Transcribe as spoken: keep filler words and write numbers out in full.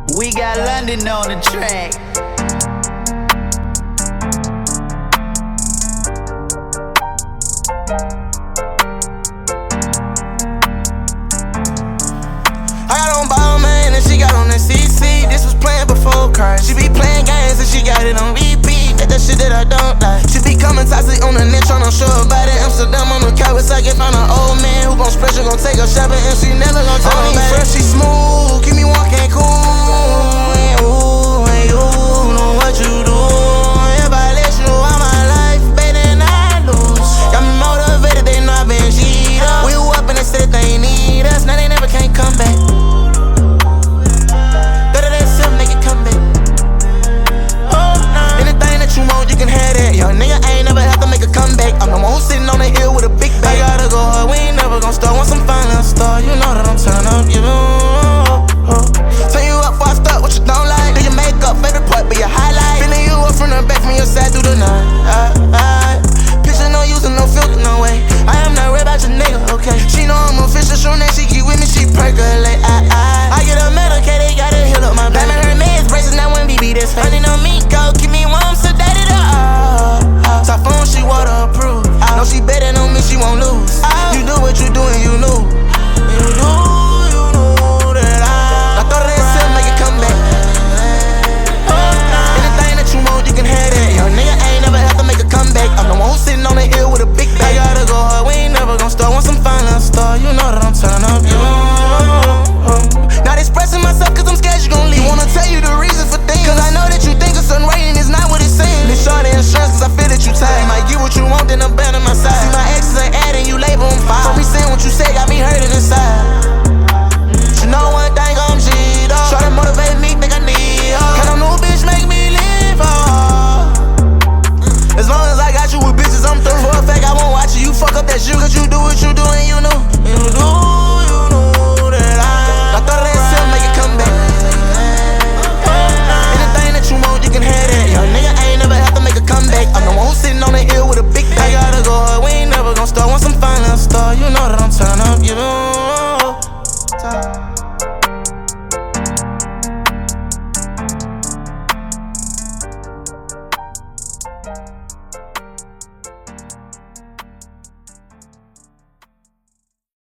We got London on the track. I got on ball, man, and she got on that C C. This was playing before Christ. She be playing games and she got it on repeat. That's the shit that I don't like. She be coming toxic on the net, tryna show her body. Amsterdam on the couch, I can find an old man who gon' spread, you gon' take her shopping, and she never gon' tell nobody. Fresh, she smooth.